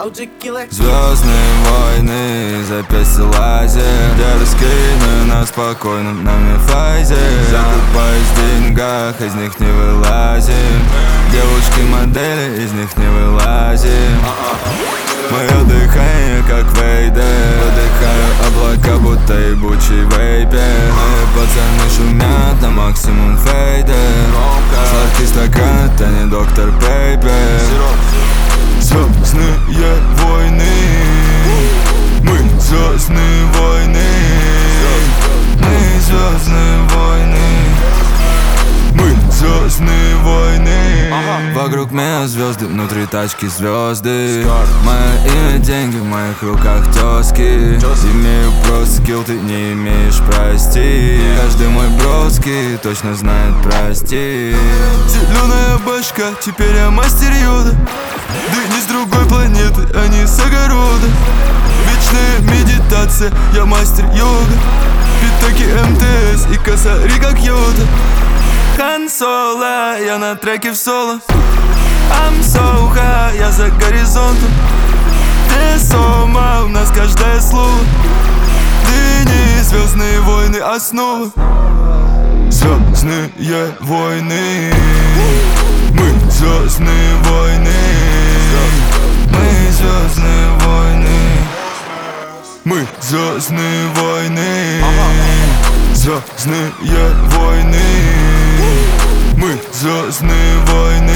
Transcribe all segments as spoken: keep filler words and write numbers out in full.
Звездные войны, запястье лазер. Я раскину на спокойном нами фазе. Закупаюсь в деньгах, из них не вылазим. Девушки-модели, из них не вылазим. Мое дыхание как Вейдер. Выдыхаю облака, будто ебучий вейпер. Мои пацаны шумят на максимум фейдер. Сладкий стакан, это не доктор Пейпер. Звездные войны. Мы звездные войны. Мы звездные войны. Мы звездные войны. Вокруг меня звезды, внутри тачки звезды. Мое имя, деньги, в моих руках тёски. Имею просто скилл, ты не имеешь, прости. Каждый мой броский точно знает, прости. Зеленая башка, теперь я мастер йода. Да не с другой планеты, а не с огорода. Вечная медитация, я мастер йога. Питаки эм тэ эс и косари как йода. Хан Соло, я на треке в соло. I'm so high, я за горизонтом. Ты сома, у нас каждое слово. Ты не звездные войны основы. Звездные войны. Мы звездные войны. Мы звездные войны. Мы звездные войны. Звездные войны. Мы звездные войны.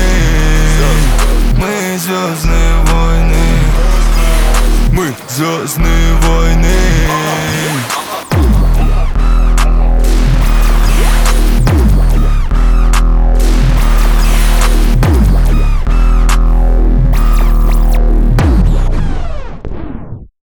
Мы звездные войны. Мы звездные войны.